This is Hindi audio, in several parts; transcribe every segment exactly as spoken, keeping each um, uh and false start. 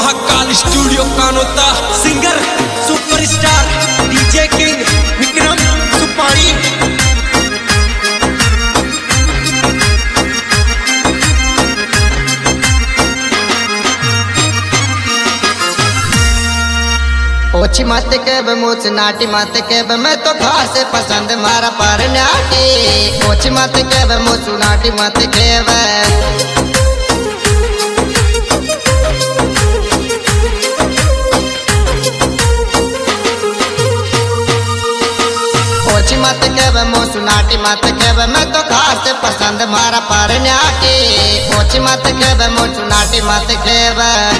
Mahakal studio Kanota singer superstar DJ king Vikram सुपारी। ओछी मत केब मुझ नाटी मत केब मैं तो खास पसंद मारा पर नाटी। ओछी मत केब मुझ नाटी मत केब ओछी मत केब मुझ नाटी मत केब मैं तो खास पसंद मारा पर नाटी। ओछी मत केब मुझ नाटी मत केब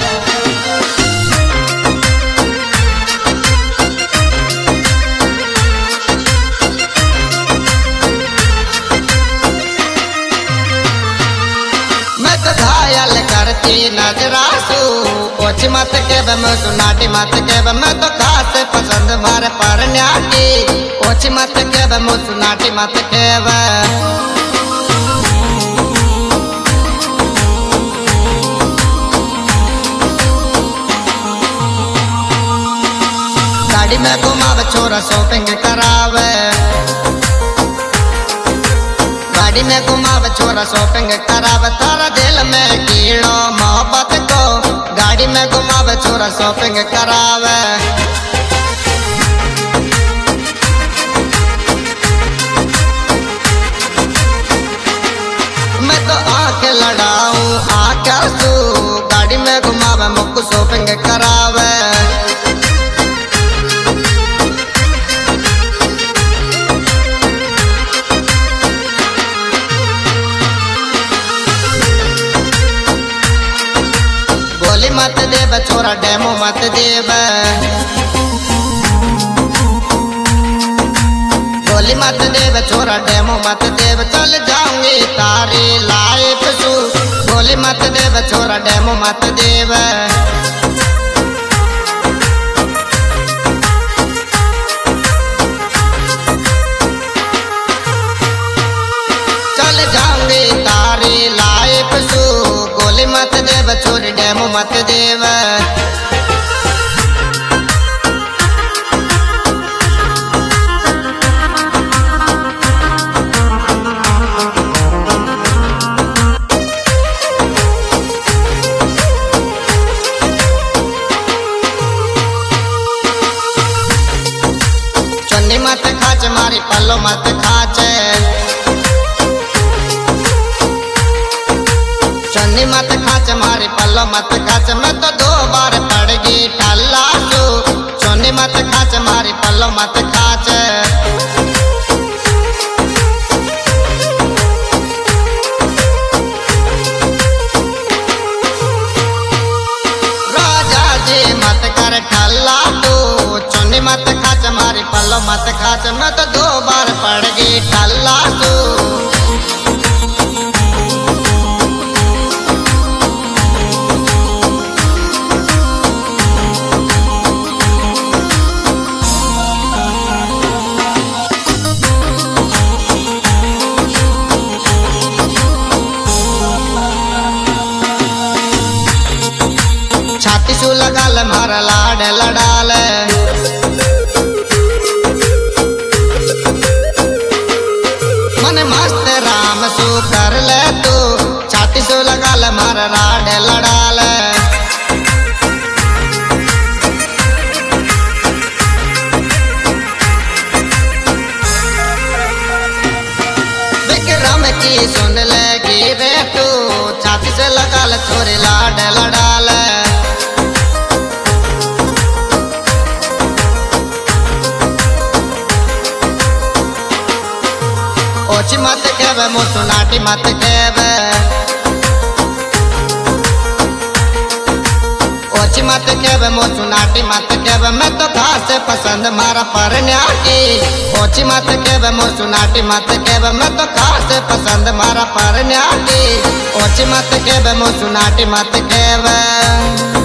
घायल करती नजरासू। ओछी मत केब मुझ नाटी मत केब मैं तो खास पसंद मारे पर नाटी। ओछी मत केब मुझ नाटी मत केब गाड़ी में घुमावे छोरा शॉपिंग करावे। गाड़ी में घुमावे छोरा शॉपिंग करावे तारा दिल में कीड़ो मोहब्बत को। गाड़ी में घुमावे छोरा शॉपिंग करावे। मैं तो आंख लड़ाऊं आकर सू। गाड़ी में घुमावे मुझको शॉपिंग करावे। गोली मत देव छोरा डेमो मत देव। गोली मत देव छोरा डेमो मत देव चल जाऊंगी तारी लाइफ सू। गोली मत देव छोरा डेमो मत देव। चल जाऊंगी तारी लाइफ सू। गोली मत देव छोरी डेमो मत देव। चुन्नी मत खाच मारी पल्लो मत खाच। चुन्नी मत खाच मारी पल्लो मत खाच मैं तो दो बार पड़ गई टल्लासू। चुन्नी मत खाच मारी पल्लो मत खाच। राजा जी मत कर ठल्ला तू। चुन्नी मत खाच मारी पल्लो मत खाच मैं तो दो बार पड़ गई टल्लासू। छाती सू लगाल मारा लाड लड़ाल। मन मस्त राम सू कर ले तू। छाती सू लगाल मारा लाड लड़ाल। विक्रम की सुन लेगी रे तू। छाती से लगाल छोरी लाड लड़ाल। ओछी मत केब मुझ नाटी मत केब। ओछी मत केब मुझ नाटी मत केब मैं तो खास पसंद मारा पर नाटी। ओछी मत केब मुझ नाटी मत केब मैं तो खास पसंद मारा पर नाटी। ओछी मत केब मुझ नाटी मत केब।